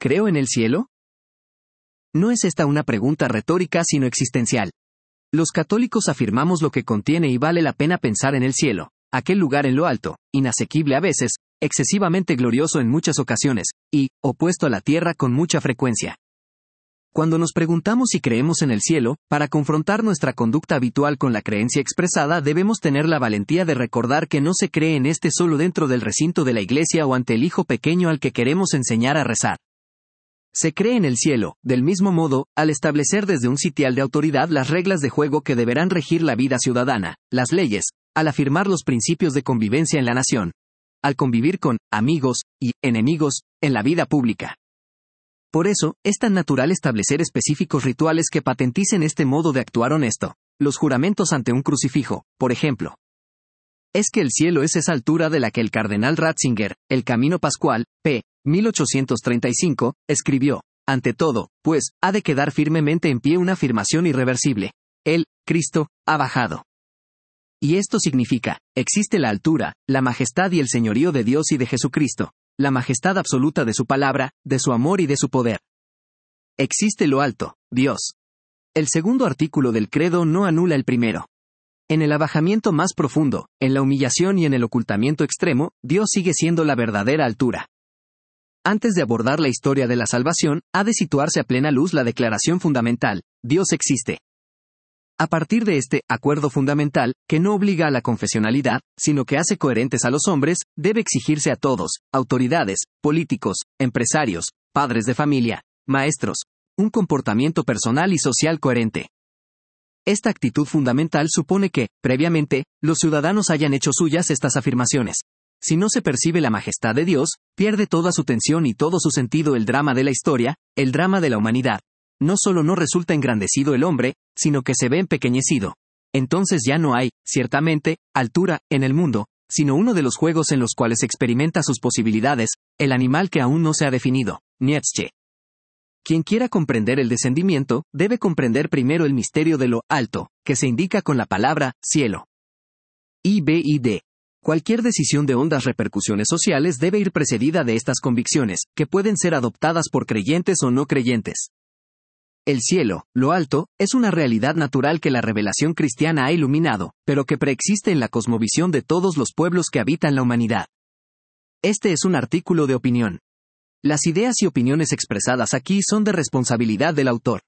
¿Creo en el cielo? No es esta una pregunta retórica sino existencial. Los católicos afirmamos lo que contiene y vale la pena pensar en el cielo, aquel lugar en lo alto, inasequible a veces, excesivamente glorioso en muchas ocasiones, y, opuesto a la tierra con mucha frecuencia. Cuando nos preguntamos si creemos en el cielo, para confrontar nuestra conducta habitual con la creencia expresada debemos tener la valentía de recordar que no se cree en este solo dentro del recinto de la iglesia o ante el hijo pequeño al que queremos enseñar a rezar. Se cree en el cielo, del mismo modo, al establecer desde un sitial de autoridad las reglas de juego que deberán regir la vida ciudadana, las leyes, al afirmar los principios de convivencia en la nación, al convivir con amigos y enemigos en la vida pública. Por eso, es tan natural establecer específicos rituales que patenticen este modo de actuar honesto. Los juramentos ante un crucifijo, por ejemplo. Es que el cielo es esa altura de la que el cardenal Ratzinger, El Camino Pascual, p. 1835, escribió. Ante todo, pues, ha de quedar firmemente en pie una afirmación irreversible. El Cristo ha bajado. Y esto significa, existe la altura, la majestad y el señorío de Dios y de Jesucristo. La majestad absoluta de su palabra, de su amor y de su poder. Existe lo alto, Dios. El segundo artículo del credo no anula el primero. En el abajamiento más profundo, en la humillación y en el ocultamiento extremo, Dios sigue siendo la verdadera altura. Antes de abordar la historia de la salvación, ha de situarse a plena luz la declaración fundamental, Dios existe. A partir de este acuerdo fundamental, que no obliga a la confesionalidad, sino que hace coherentes a los hombres, debe exigirse a todos, autoridades, políticos, empresarios, padres de familia, maestros, un comportamiento personal y social coherente. Esta actitud fundamental supone que, previamente, los ciudadanos hayan hecho suyas estas afirmaciones. Si no se percibe la majestad de Dios, pierde toda su tensión y todo su sentido el drama de la historia, el drama de la humanidad. No solo no resulta engrandecido el hombre, sino que se ve empequeñecido. Entonces ya no hay, ciertamente, altura, en el mundo, sino uno de los juegos en los cuales experimenta sus posibilidades, el animal que aún no se ha definido, Nietzsche. Quien quiera comprender el descendimiento, debe comprender primero el misterio de lo alto, que se indica con la palabra cielo. IBID. Cualquier decisión de hondas repercusiones sociales debe ir precedida de estas convicciones, que pueden ser adoptadas por creyentes o no creyentes. El cielo, lo alto, es una realidad natural que la revelación cristiana ha iluminado, pero que preexiste en la cosmovisión de todos los pueblos que habitan la humanidad. Este es un artículo de opinión. Las ideas y opiniones expresadas aquí son de responsabilidad del autor.